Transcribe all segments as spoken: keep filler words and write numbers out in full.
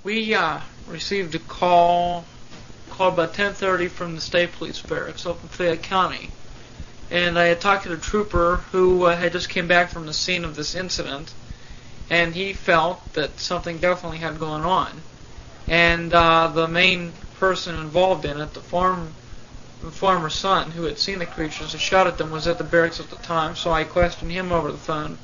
We uh, received a call, call about ten thirty from the State Police Barracks up in Fayette County. And I had talked to the trooper who uh, had just came back from the scene of this incident, and he felt that something definitely had gone on. And uh, the main person involved in it, the farm, the farmer's son who had seen the creatures and shot at them, was at the barracks at the time, so I questioned him over the phone.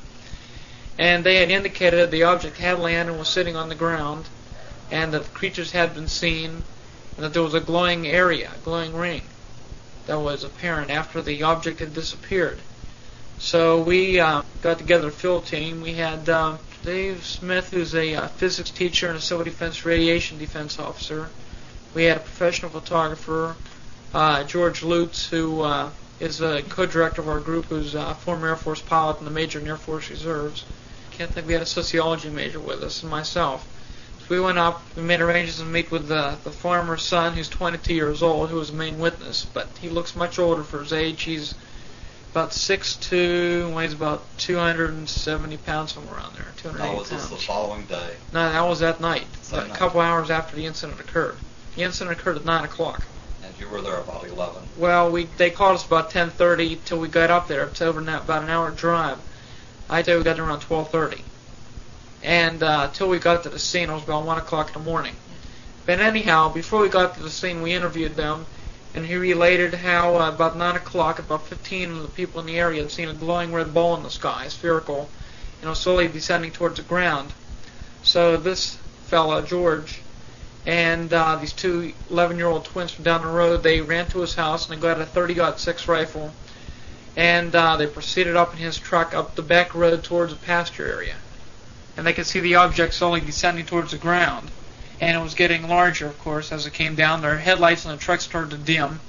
And they had indicated the object had landed and was sitting on the ground, and that the creatures had been seen, and that there was a glowing area, a glowing ring, that was apparent after the object had disappeared. So we uh, got together a field team. We had uh, Dave Smith, who's a uh, physics teacher and a civil defense radiation defense officer. We had a professional photographer, uh, George Lutz, who uh, is a co-director of our group, who's a former Air Force pilot and a major in Air Force Reserves. I can't think we had a sociology major with us, and myself. So we went up, we made arrangements to meet with the, the farmer's son, who's twenty-two years old, who was the main witness, but he looks much older for his age. He's about six foot two, weighs about two hundred seventy pounds, somewhere around there, two hundred eighty Now, was this pounds. the following day? No, that was that night, That a night. couple hours after the incident occurred. The incident occurred at nine o'clock. And you were there about eleven. Well, we they called us about ten thirty till we got up there. It's over now, about an hour drive. I think we got there around twelve thirty. And uh, till we got to the scene, it was about one o'clock in the morning. But anyhow, before we got to the scene, we interviewed them, and he related how uh, about nine o'clock, about fifteen of the people in the area had seen a glowing red ball in the sky, spherical, and it was slowly descending towards the ground. So this fella, George, and uh, these two eleven-year-old twins from down the road, they ran to his house and they got a thirty aught six rifle, and uh, they proceeded up in his truck up the back road towards the pasture area. And they could see the object slowly descending towards the ground. And it was getting larger, of course, as it came down. Their headlights on the truck started to dim.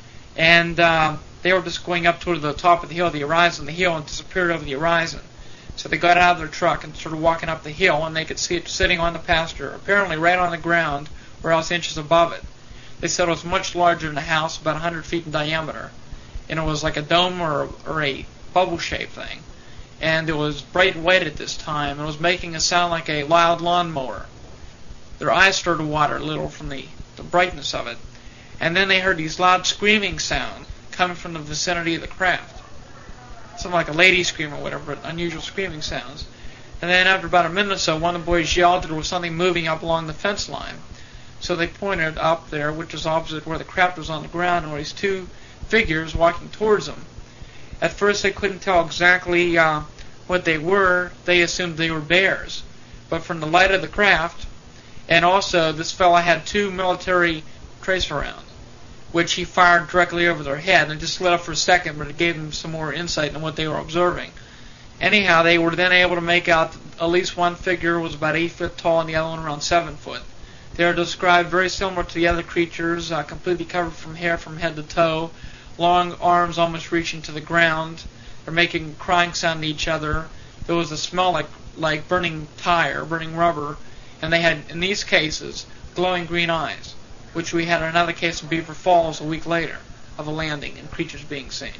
And uh, they were just going up toward the top of the hill, the horizon, the hill, and disappeared over the horizon. So they got out of their truck and started walking up the hill, and they could see it sitting on the pasture, apparently right on the ground, or else inches above it. They said it was much larger than a house, about one hundred feet in diameter. And it was like a dome or, or a bubble-shaped thing. And it was bright white at this time, and it was making a sound like a loud lawnmower. Their eyes started to water a little from the, the brightness of it. And then they heard these loud screaming sounds coming from the vicinity of the craft. Something like a lady scream or whatever, but unusual screaming sounds. And then after about a minute or so, one of the boys yelled that there was something moving up along the fence line. So they pointed up there, which is opposite where the craft was on the ground, and there were these two figures walking towards them. At first they couldn't tell exactly uh, what they were. They assumed they were bears. But from the light of the craft, and also this fellow had two military tracer rounds, which he fired directly over their head, and it just lit up for a second, but it gave them some more insight into what they were observing. Anyhow, they were then able to make out at least one figure was about eight foot tall and the other one around seven foot. They are described very similar to the other creatures, uh, completely covered from hair from head to toe, long arms almost reaching to the ground. They're making a crying sound to each other. There was a smell like like burning tire, burning rubber, and they had, in these cases, glowing green eyes, which we had another case in Beaver Falls a week later of a landing and creatures being seen.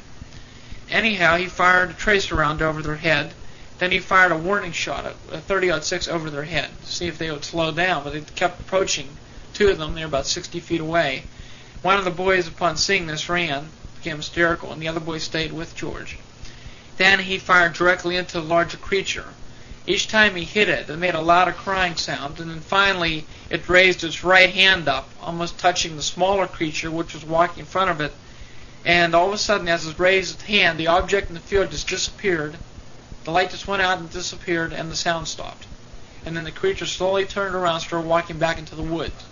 Anyhow, he fired a tracer round over their head. Then he fired a warning shot, a thirty aught six over their head, to see if they would slow down, but they kept approaching. Two of them, they were about sixty feet away. One of the boys, upon seeing this, ran, became hysterical, and the other boy stayed with George. Then he fired directly into the larger creature. Each time he hit it, it made a louder crying sound, and then finally it raised its right hand up, almost touching the smaller creature, which was walking in front of it. And all of a sudden, as it raised its hand, the object in the field just disappeared. The light just went out and disappeared, and the sound stopped. And then the creature slowly turned around and started walking back into the woods.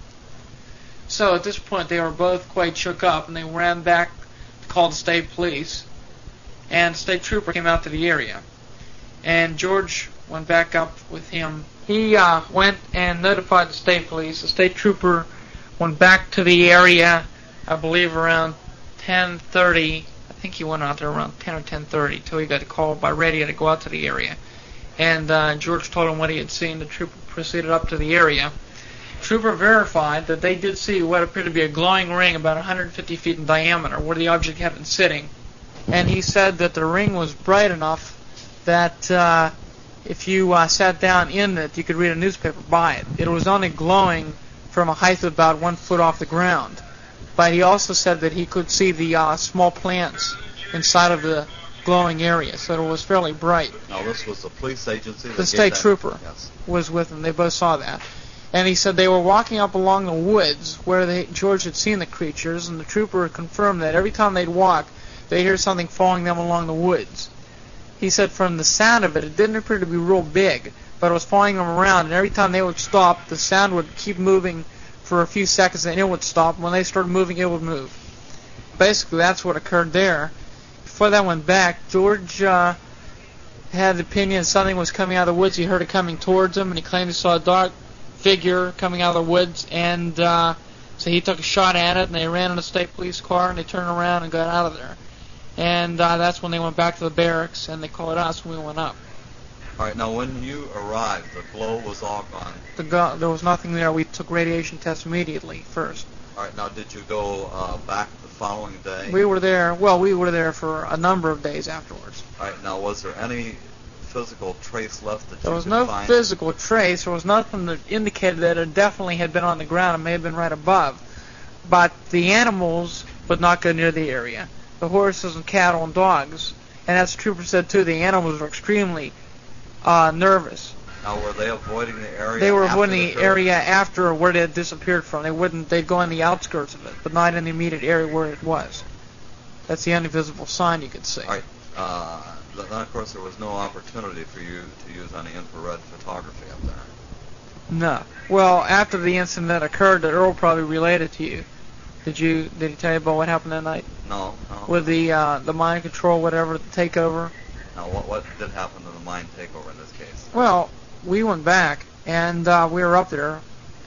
So at this point, they were both quite shook up, and they ran back to call the state police. And the state trooper came out to the area. And George went back up with him. He uh, went and notified the state police. The state trooper went back to the area, I believe around ten thirty. I think he went out there around ten or ten thirty till he got a call by radio to go out to the area. And uh, George told him what he had seen. The trooper proceeded up to the area. The trooper verified that they did see what appeared to be a glowing ring about one hundred fifty feet in diameter where the object had been sitting. And he said that the ring was bright enough that uh, if you uh, sat down in it, you could read a newspaper by it. It was only glowing from a height of about one foot off the ground. But he also said that he could see the uh, small plants inside of the glowing area, so it was fairly bright. Now, this was the police agency? The state trooper yes. was with them. They both saw that. And he said they were walking up along the woods where they, George had seen the creatures, and the trooper confirmed that every time they'd walk, they'd hear something following them along the woods. He said from the sound of it, it didn't appear to be real big, but it was following them around, and every time they would stop, the sound would keep moving for a few seconds, and it would stop. When they started moving, it would move. Basically, that's what occurred there. Before that went back, George uh, had the opinion something was coming out of the woods. He heard it coming towards him, and he claimed he saw a dark figure coming out of the woods, and uh, so he took a shot at it, and they ran in a state police car, and they turned around and got out of there. And uh, that's when they went back to the barracks, and they called us when we went up. All right, now when you arrived, the glow was all gone. The go- there was nothing there. We took radiation tests immediately first. All right, now did you go uh, back the following day? We were there, well, we were there for a number of days afterwards. All right, now was there any physical trace left that there you was could no find? physical trace. There was nothing that indicated that it definitely had been on the ground. It may have been right above. But the animals would not go near the area. The horses and cattle and dogs. And as the trooper said, too, the animals were extremely uh, nervous. Now, were they avoiding the area? They were after avoiding the the trip? area after where they had disappeared from. They wouldn't. They'd go in the outskirts of it, but not in the immediate area where it was. That's the only visible sign you could see. All right. Uh, then, of course, there was no opportunity for you to use any infrared photography up there. No. Well, after the incident that occurred, that Earl probably related to you. Did you? Did he tell you about what happened that night? No, no. With the uh, the mind control, whatever, the takeover? Now, what, what did happen to the mine takeover in this case? Well, we went back, and uh, we were up there,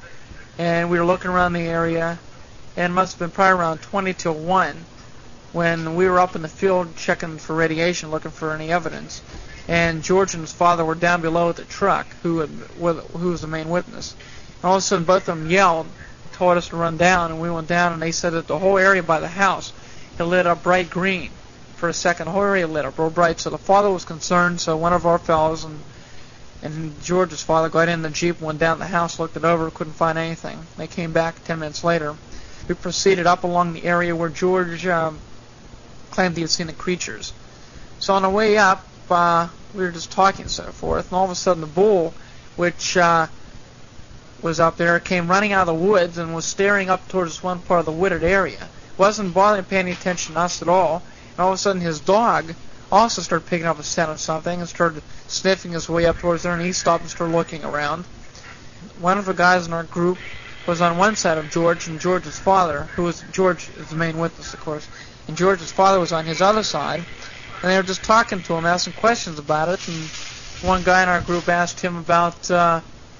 and we were looking around the area, and it must have been probably around twenty till one when we were up in the field checking for radiation, looking for any evidence. And George and his father were down below at the truck, who had, who was the main witness. And all of a sudden, both of them yelled, told us to run down, and we went down, and they said that the whole area by the house had lit up bright green. For a second, the whole area lit up real bright. So the father was concerned, so one of our fellows and and George's father got in the Jeep, went down the house, looked it over, couldn't find anything. They came back ten minutes later. We proceeded up along the area where George um, claimed he had seen the creatures. So on the way up, uh, we were just talking and so forth, and all of a sudden the bull, which uh, was up there, came running out of the woods and was staring up towards one part of the wooded area. Wasn't bothering paying any attention to us at all. And all of a sudden his dog also started picking up a scent of something and started sniffing his way up towards there, and he stopped and started looking around. One of the guys in our group was on one side of George, and George's father, who was George is the main witness, of course, and George's father was on his other side, and they were just talking to him, asking questions about it, and one guy in our group asked him about uh,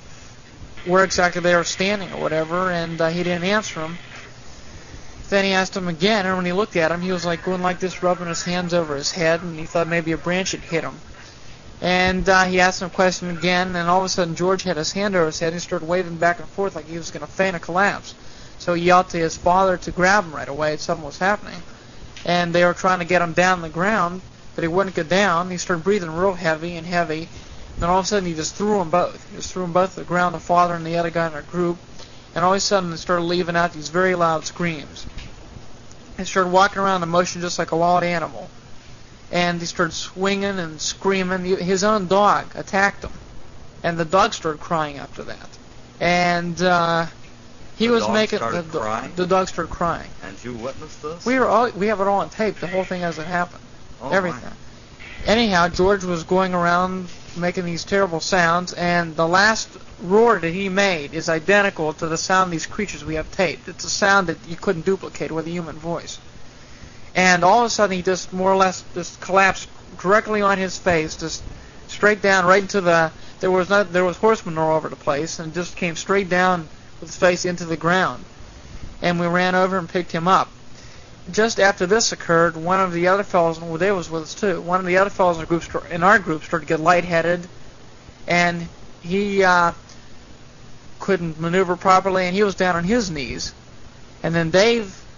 where exactly they were standing or whatever, and uh, he didn't answer him. Then he asked him again, and when he looked at him, he was like going like this, rubbing his hands over his head, and he thought maybe a branch had hit him. And uh, he asked him a question again, and all of a sudden George had his hand over his head, and he started waving back and forth like he was going to faint or collapse. So he yelled to his father to grab him right away. Something was happening. And they were trying to get him down on the ground, but he wouldn't go down. He started breathing real heavy and heavy. Then all of a sudden he just threw them both. He just threw them both to the ground, the father and the other guy in our group. And all of a sudden they started leaving out these very loud screams. He started walking around in motion just like a wild animal. And he started swinging and screaming. His own dog attacked him. And the dog started crying after that. And uh, he the was dog making... Started the, crying? the dog started crying. And you witnessed this? We were all, we have it all on tape, the whole thing as it happened. Oh, Everything. My. Anyhow, George was going around making these terrible sounds, and the last roar that he made is identical to the sound of these creatures we have taped. It's a sound that you couldn't duplicate with a human voice. And all of a sudden he just more or less just collapsed directly on his face, just straight down right into the... There was not, there was horse manure all over the place, and just came straight down with his face into the ground. And we ran over and picked him up. Just after this occurred, one of the other fellows, well, Dave was with us too, one of the other fellows in our group, in our group started to get lightheaded, and he uh, couldn't maneuver properly, and he was down on his knees. And then Dave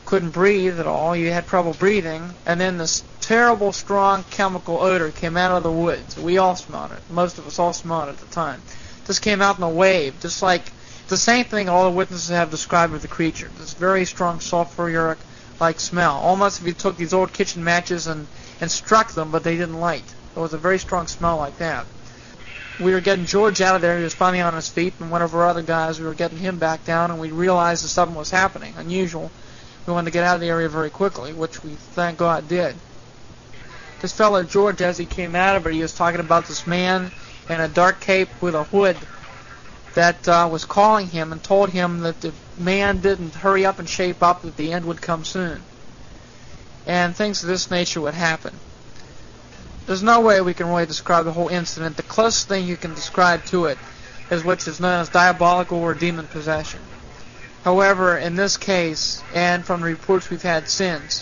couldn't breathe at all. You had trouble breathing, and then this terrible, strong chemical odor came out of the woods. We all smelled it. Most of us all smelled it at the time. This came out in a wave, just like the same thing all the witnesses have described of the creature. This very strong sulfuric-like smell. Almost if you took these old kitchen matches and, and struck them, but they didn't light. There was a very strong smell like that. We were getting George out of there. He was finally on his feet, and one of our other guys, we were getting him back down, and we realized that something was happening, unusual. We wanted to get out of the area very quickly, which we, thank God, did. This fellow, George, as he came out of it, he was talking about this man in a dark cape with a hood that uh, was calling him and told him that the man didn't hurry up and shape up, that the end would come soon. And things of this nature would happen. There's no way we can really describe the whole incident. The closest thing you can describe to it is what is known as diabolical or demon possession. However, in this case, and from the reports we've had since,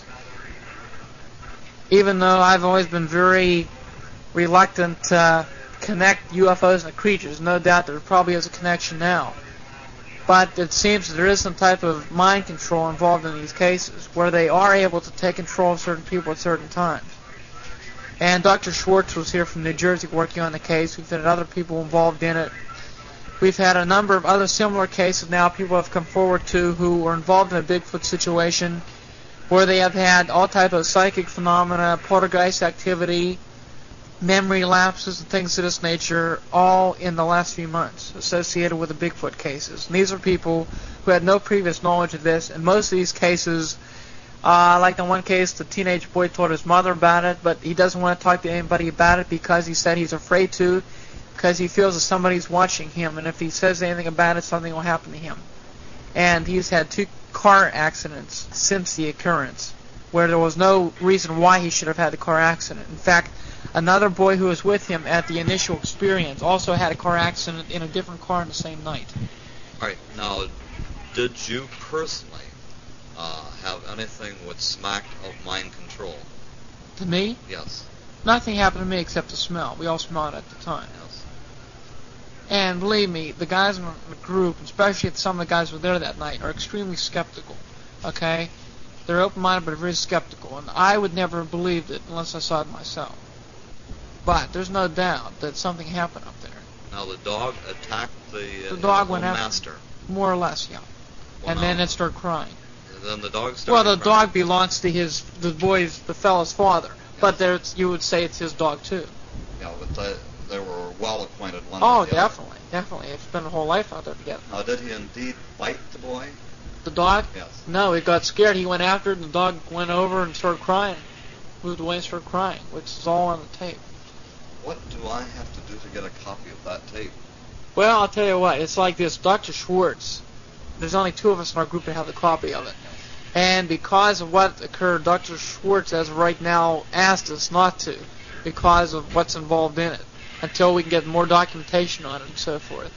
even though I've always been very reluctant to connect U F Os and creatures, no doubt there probably is a connection now. But it seems that there is some type of mind control involved in these cases, where they are able to take control of certain people at certain times. And Doctor Schwartz was here from New Jersey working on the case. We've had other people involved in it. We've had a number of other similar cases now people have come forward to who were involved in a Bigfoot situation where they have had all type of psychic phenomena, poltergeist activity, memory lapses, and things of this nature, all in the last few months associated with the Bigfoot cases. And these are people who had no previous knowledge of this, and most of these cases, uh, like in one case, the teenage boy told his mother about it, but he doesn't want to talk to anybody about it because he said he's afraid to, because he feels that somebody's watching him, and if he says anything about it, something will happen to him. And he's had two car accidents since the occurrence, where there was no reason why he should have had a car accident. In fact, another boy who was with him at the initial experience also had a car accident in a different car on the same night. All right. Now, did you personally uh, have anything which smacked of mind control? To me? Yes. Nothing happened to me except the smell. We all smelled it at the time. Yes. And believe me, the guys in the group, especially some of the guys who were there that night, are extremely skeptical. Okay? They're open-minded but very skeptical. And I would never have believed it unless I saw it myself. But there's no doubt that something happened up there. Now, the dog attacked the, uh, the dog went master. After, more or less, yeah. Well, and no. then it started crying. And then the dog started Well, the crying. dog belongs to his, the boy's, the fellow's father. Yes. But there's, you would say it's his dog, too. Yeah, but they, they were well acquainted one Oh, with the definitely, other. definitely. They've spent a whole life out there together. Now, did he indeed bite the boy? The dog? Yes. No, he got scared. He went after it, and the dog went over and started crying. Moved away and started crying, which is all on the tape. What do I have to do to get a copy of that tape? Well, I'll tell you what. It's like this. Doctor Schwartz, there's only two of us in our group that have the copy of it. And because of what occurred, Doctor Schwartz, as of right now, asked us not to because of what's involved in it, until we can get more documentation on it and so forth.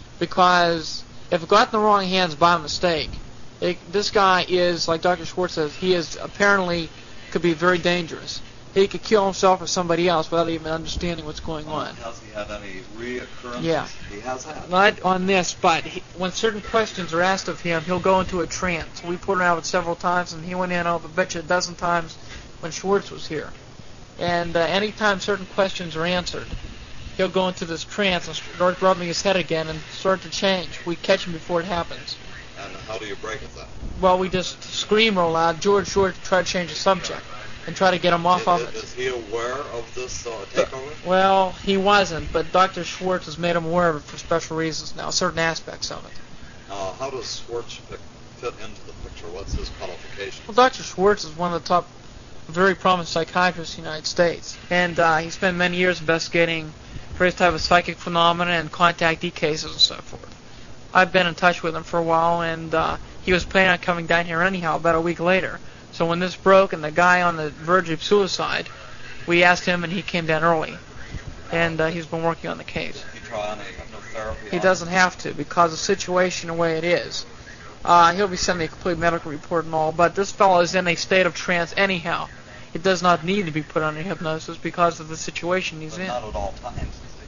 Because if it got in the wrong hands by mistake, it, this guy is, like Doctor Schwartz says, he is apparently could be very dangerous. He could kill himself or somebody else without even understanding what's going Oh, on. has he had any reoccurrences? Yeah. He has had. Not on this, but he, when certain questions are asked of him, he'll go into a trance. We put him out several times, and he went in, I'll bet you, a dozen times when Schwartz was here. And uh, anytime certain questions are answered, he'll go into this trance and start rubbing his head again and start to change. We catch him before it happens. And how do you break it then? Well, we just scream real loud, George, George, to try to change the subject and try to get him off is, of is, it. Is he aware of this uh, takeover? Well, he wasn't, but Doctor Schwartz has made him aware of it for special reasons now, certain aspects of it. Uh, how does Schwartz fit, fit into the picture? What's his qualifications? Well, Doctor Schwartz is one of the top, very prominent psychiatrists in the United States, and uh, he spent many years investigating various types of psychic phenomena and contactee cases and so forth. I've been in touch with him for a while, and uh, he was planning on coming down here anyhow about a week later. So when this broke and the guy on the verge of suicide, we asked him, and he came down early. And uh, he's been working on the case. Did he try any hypnotherapy? He doesn't have to, because the situation the way it is. Uh, he'll be sending a complete medical report and all, but this fellow is in a state of trance anyhow. It does not need to be put under hypnosis because of the situation he's But in. not at all times, is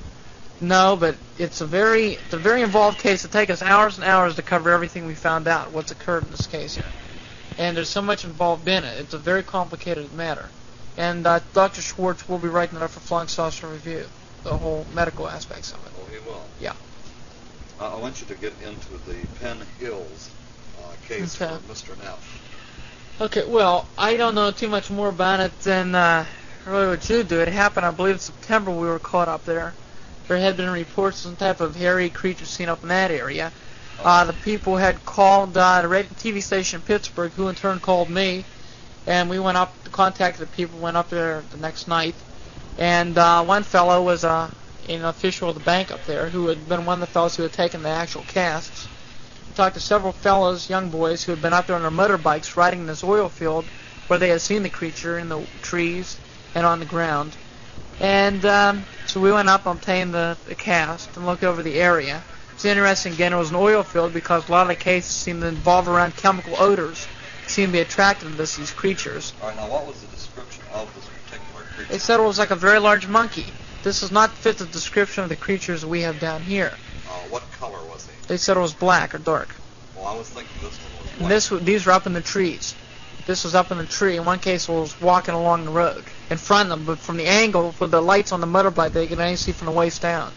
he? No, but it's a very it's a very involved case. It'll take us hours and hours to cover everything we found out, what's occurred in this case here. and there's so much involved in it. It's a very complicated matter. And uh, Doctor Schwartz will be writing it up for Flying Saucer Review, the whole medical aspects of it. Oh, he will. Yeah. Uh, I want you to get into the Penn Hills uh, case Okay. for Mister Neff. Okay, well, I don't know too much more about it than uh, really what you do. It happened, I believe, in September we were caught up there. There had been reports of some type of hairy creature seen up in that area. Uh, the people had called uh, the radio T V station in Pittsburgh, who in turn called me, and we went up, contacted the people, went up there the next night, and uh, one fellow was uh, an official of the bank up there who had been one of the fellows who had taken the actual casts. We talked to several fellows, young boys, who had been up there on their motorbikes riding in this oil field where they had seen the creature in the trees and on the ground. And um, so we went up and obtained the, the cast and looked over the area. It's interesting, again, it was an oil field because a lot of the cases seemed to involve around chemical odors, seemed to be attracted to this, these creatures. All right, now what was the description of this particular creature? They said it was like a very large monkey. This does not fit the description of the creatures we have down here. Uh, what color was he? They said it was black or dark. Well, I was thinking this one was white. And this, w- these were up in the trees. This was up in the tree. In one case, it was walking along the road in front of them, but from the angle, with the lights on the motorbike, they could only see from the waist down.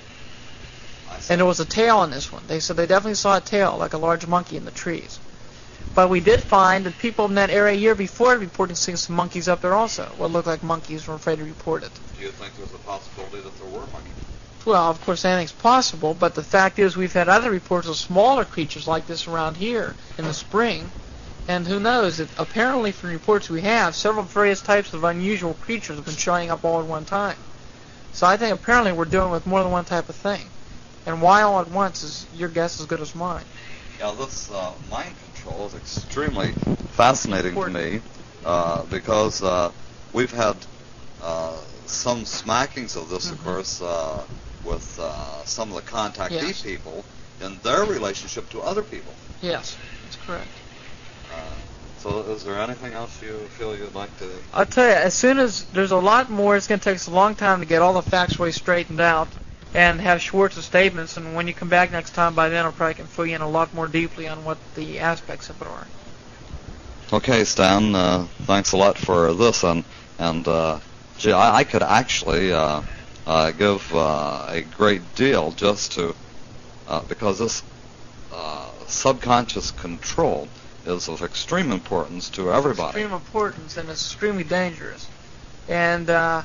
I see. And there was a tail on this one. They said they definitely saw a tail, like a large monkey in the trees. But we did find that people in that area a year before reported seeing some monkeys up there also. What looked like monkeys were afraid to report it. Do you think there's a possibility that there were monkeys? Well, of course, anything's possible, but the fact is we've had other reports of smaller creatures like this around here in the spring. And who knows, it, apparently from reports we have, several various types of unusual creatures have been showing up all at one time. So I think apparently we're dealing with more than one type of thing. And why all at once is your guess as good as mine. Yeah, this uh, mind control is extremely fascinating to me uh, because uh, we've had uh, some smackings of this, Mhm. of course, uh, with uh, some of the contactee Yes. people in their relationship to other people. Yes, that's correct. Uh, so is there anything else you feel you'd like to... I'll tell you, as soon as there's a lot more, it's going to take us a long time to get all the facts really straightened out and have Schwartz's statements, and when you come back next time, by then I probably can fill you in a lot more deeply on what the aspects of it are. Okay, Stan, uh, thanks a lot for this, and, and uh, gee, I, I could actually uh, uh, give uh, a great deal just to, uh, because this uh, subconscious control is of extreme importance to everybody. Extreme importance, and it's extremely dangerous. And uh,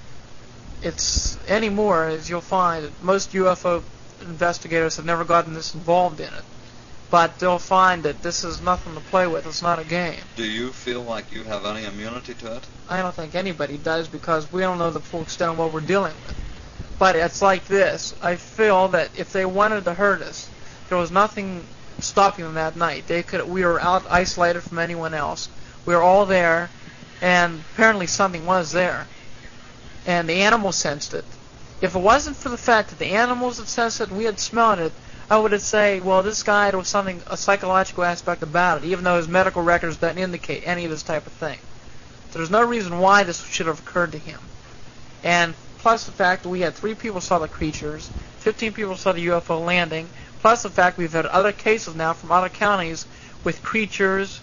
it's anymore, as you'll find, that most U F O investigators have never gotten this involved in it. But they'll find that this is nothing to play with. It's not a game. Do you feel like you have any immunity to it? I don't think anybody does because we don't know the full extent of what we're dealing with. But it's like this. I feel that if they wanted to hurt us, there was nothing stopping them that night. They could. We were out isolated from anyone else. We were all there, and apparently something was there. And the animals sensed it. If it wasn't for the fact that the animals had sensed it and we had smelled it, I would have said, well, this guy, there was something, a psychological aspect about it, even though his medical records don't indicate any of this type of thing. So there's no reason why this should have occurred to him. And plus the fact that we had three people saw the creatures, fifteen people saw the U F O landing, plus the fact we've had other cases now from other counties with creatures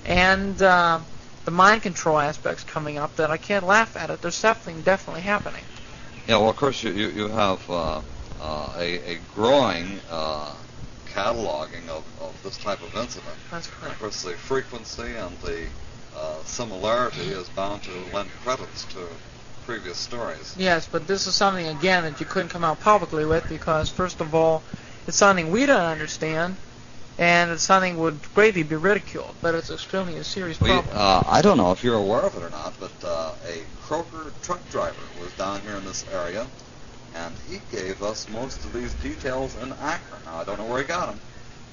and uh, the mind control aspects coming up that I can't laugh at it. There's something definitely happening. Yeah, well, of course, you, you, you have uh, uh, a, a growing uh, cataloging of, of this type of incident. That's Of correct. course, the frequency and the uh, similarity is bound to lend credits to previous stories. Yes, but this is something, again, that you couldn't come out publicly with because, first of all, it's something we don't understand, and it's something would greatly be ridiculed, but it's extremely a serious We, problem. uh, I don't know if you're aware of it or not, but uh, a Croker truck driver was down here in this area, and he gave us most of these details in Akron. Now, I don't know where he got them,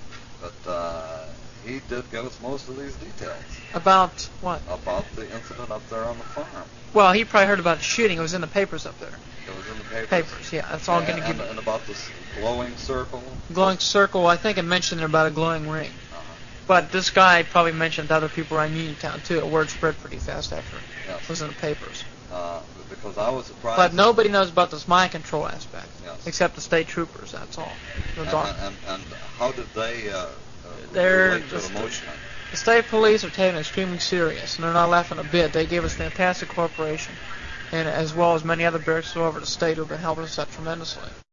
but uh, he did give us most of these details About what? about the incident up there on the farm. Well, he probably heard about the shooting. It was in the papers up there. It was in the papers. Papers, yeah. That's all I'm going and, to give and, you. and about this glowing circle. Glowing circle, I think I mentioned about a glowing ring. Uh-huh. But this guy probably mentioned to other people around Uniontown, too. The word spread pretty fast after Yes. it was in the papers. Uh, because I was surprised. But nobody knows about this mind control aspect, Yes. except the state troopers, that's all. The And, doc- and, and how did they uh, uh, They're relate to just- it emotionally? The state police are taken extremely serious, and they're not laughing a bit. They gave us fantastic cooperation, and as well as many other barracks all over the state who have been helping us out tremendously.